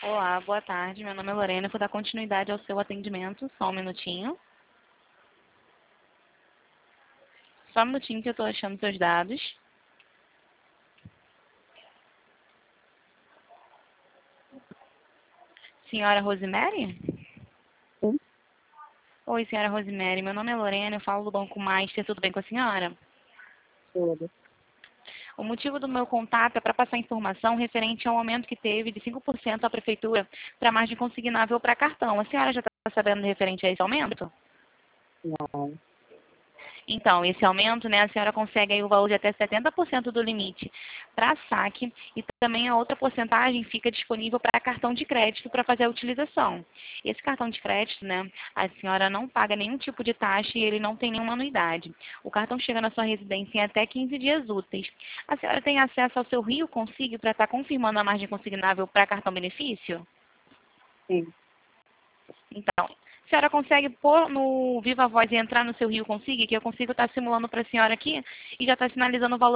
Olá, boa tarde. Meu nome é Lorena. Eu vou dar continuidade ao seu atendimento. Só um minutinho. Só um minutinho que eu estou achando seus dados. Senhora Rosemary? Sim, Oi, senhora Rosemary. Meu nome é Lorena. Eu falo do Banco Master. Tudo bem com a senhora? tudo. O motivo do meu contato é para passar informação referente ao aumento que teve de 5% à prefeitura para margem consignável para cartão. A senhora já está sabendo referente a esse aumento? Não. Então, esse aumento, né, a senhora consegue aí o valor de até 70% do limite para saque e também a outra porcentagem fica disponível para cartão de crédito para fazer a utilização. Esse cartão de crédito, né, a senhora não paga nenhum tipo de taxa e ele não tem nenhuma anuidade. O cartão chega na sua residência em até 15 dias úteis. A senhora tem acesso ao seu Rio Consigne para estar confirmando a margem consignável para cartão benefício? Sim. Então, a senhora consegue pôr no Viva Voz e entrar no seu Rio Consigne, que eu consigo estar simulando para a senhora aqui e já está sinalizando o valor